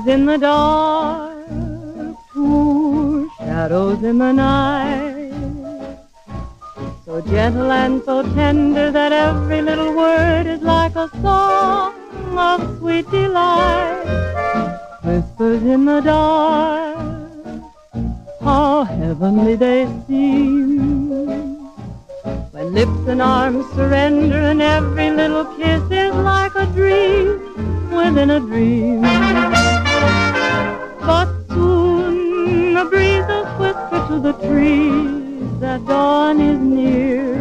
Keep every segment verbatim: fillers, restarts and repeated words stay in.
Whispers in the dark, poor shadows in the night, so gentle and so tender that every little word is like a song of sweet delight. Whispers in the dark, how heavenly they seem, when lips and arms surrender and every little kiss is like a dream within a dream. But soon the breezes whisper to the trees that dawn is near.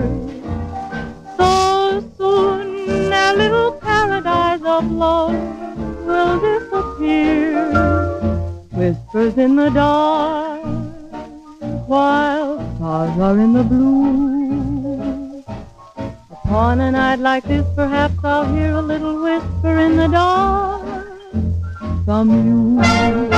So soon their little paradise of love will disappear. Whispers in the dark, while stars are in the blue. Upon a night like this, perhaps I'll hear a little whisper in the dark from you.